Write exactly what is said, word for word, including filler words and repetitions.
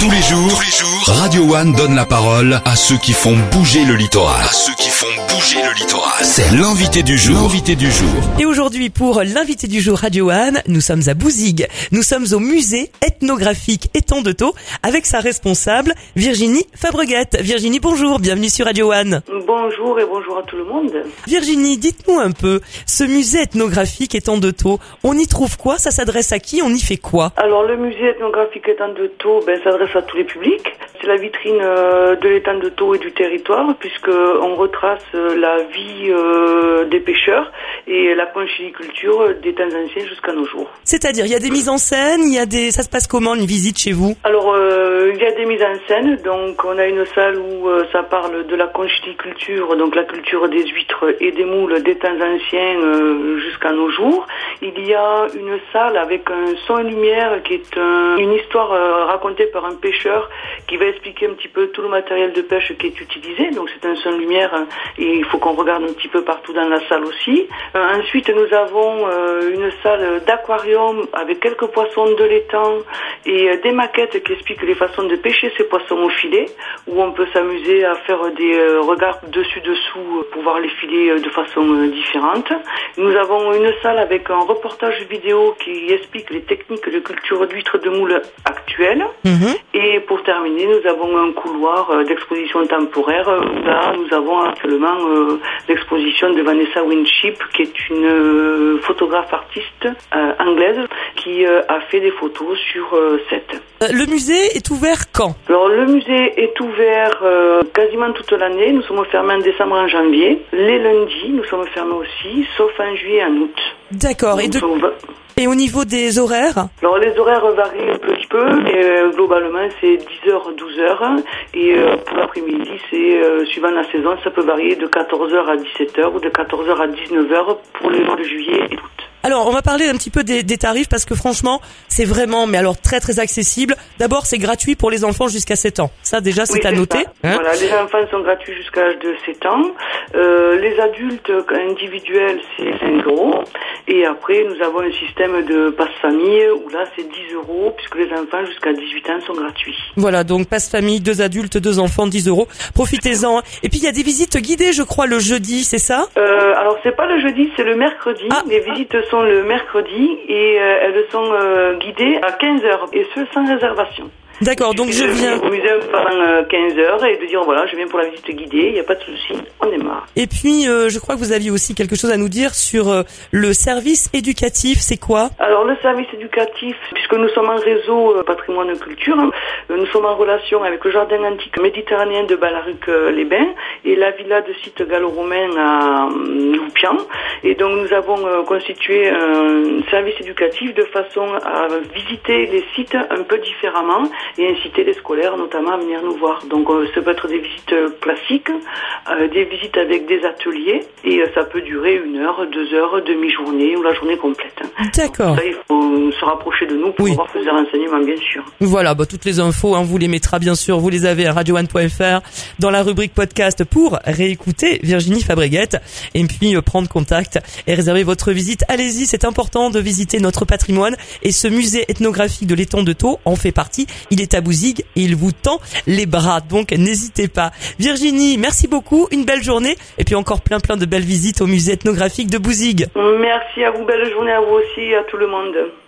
Tous les jours, tous les jours, Radio One donne la parole à ceux qui font bouger le littoral. À ceux qui font bouger le littoral. C'est l'invité du jour. L'invité du jour. Et aujourd'hui, pour l'invité du jour Radio One, nous sommes à Bouzigues. Nous sommes au musée ethnographique Étang de Thau avec sa responsable, Virginie Fabreguette. Virginie, bonjour, bienvenue sur Radio One. Bonjour et bonjour à tout le monde. Virginie, dites-nous un peu, ce musée ethnographique Étang de Thau, on y trouve quoi? Ça s'adresse à qui? On y fait quoi? Alors le musée ethnographique Étang de Thau ben, s'adresse à tous les publics. C'est la vitrine euh, de l'Étang de Thau et du territoire, puisque on retrace euh, la vie euh, des pêcheurs et la conchiliculture des temps anciens jusqu'à nos jours. C'est-à-dire, il y a des mises en scène, il y a des, ça se passe comment une visite chez vous? Alors euh, il y a des mises en scène, donc on a une salle où euh, ça parle de la conchiliculture, donc la culture des huîtres et des moules des temps anciens euh, jusqu'à nos jours. Il y a une salle avec un son et lumière qui est un, une histoire euh, racontée par un pêcheur qui va expliquer un petit peu tout le matériel de pêche qui est utilisé. Donc c'est un son et lumière et il faut qu'on regarde un petit peu partout dans la salle aussi. Euh, ensuite nous avons euh, une salle d'aquarium avec quelques poissons de l'étang et euh, des maquettes qui expliquent les façons de pêcher ces poissons au filet, où on peut s'amuser à faire des euh, regards dessus-dessous pour voir les filets euh, de façon euh, différente. Nous avons une salle avec un reportage vidéo qui explique les techniques de culture d'huîtres de moule actuelles. Mmh. Et pour terminer, nous avons un couloir euh, d'exposition temporaire. Là, nous avons actuellement euh, l'exposition de Vanessa Winship, qui est une euh, photographe artiste euh, anglaise qui euh, a fait des photos sur euh, set. Le musée est ouvert quand? Alors le musée est ouvert euh, quasiment toute l'année. Nous sommes fermés en décembre et en janvier. Les lundis, nous sommes fermés aussi, sauf en juillet et en août. D'accord. Et, de... et au niveau des horaires? Alors les horaires varient un petit peu, mais euh, globalement c'est dix heures, douze heures. Et euh, pour l'après-midi, c'est euh, suivant la saison, ça peut varier de quatorze heures à dix-sept heures ou de quatorze heures à dix-neuf heures pour les mois de juillet et d'août. Alors, on va parler un petit peu des, des tarifs parce que franchement, c'est vraiment, mais alors très très accessible. D'abord, c'est gratuit pour les enfants jusqu'à sept ans. Ça, déjà, c'est oui, à c'est noter. Hein, voilà, les enfants sont gratuits jusqu'à l'âge de sept ans. Euh, les adultes individuels, c'est cinq euros. Et après, nous avons un système de passe-famille où là, c'est dix euros puisque les enfants jusqu'à dix-huit ans sont gratuits. Voilà, donc passe-famille, deux adultes, deux enfants, dix euros. Profitez-en. Et puis, il y a des visites guidées, je crois, le jeudi, c'est ça? euh, Alors, c'est pas le jeudi, c'est le mercredi. Ah. Les visites sont le mercredi et euh, elles sont euh, guidées à quinze heures et ce sans réservation. D'accord, donc je viens au musée pendant quinze heures et de dire voilà, je viens pour la visite guidée, il n'y a pas de souci, on démarre. Et puis, euh, je crois que vous aviez aussi quelque chose à nous dire sur euh, le service éducatif, c'est quoi? Alors le service éducatif, puisque nous sommes en réseau euh, patrimoine culture, hein, nous sommes en relation avec le jardin antique méditerranéen de Ballaruc-les-Bains et la villa de site gallo-romain à euh, Loupian. Et donc nous avons euh, constitué un service éducatif de façon à visiter les sites un peu différemment et inciter les scolaires notamment à venir nous voir. Donc euh, ça peut être des visites classiques, euh, des visites avec des ateliers et euh, ça peut durer une heure, deux heures, demi-journée ou la journée complète. D'accord. Donc, ça, il faut se rapprocher de nous pour oui. avoir plus de renseignements bien sûr. Voilà, bah, toutes les infos, hein, vous les mettra bien sûr, vous les avez à radio one point f r dans la rubrique podcast pour réécouter Virginie Fabreguette et puis euh, prendre contact et réserver votre visite. Allez-y, c'est important de visiter notre patrimoine et ce musée ethnographique de l'Étang de Thau en fait partie. Il est à Bouzigues et il vous tend les bras, donc n'hésitez pas. Virginie, merci beaucoup, une belle journée et puis encore plein plein de belles visites au musée ethnographique de Bouzigues. Merci à vous, belle journée à vous aussi et à tout le monde.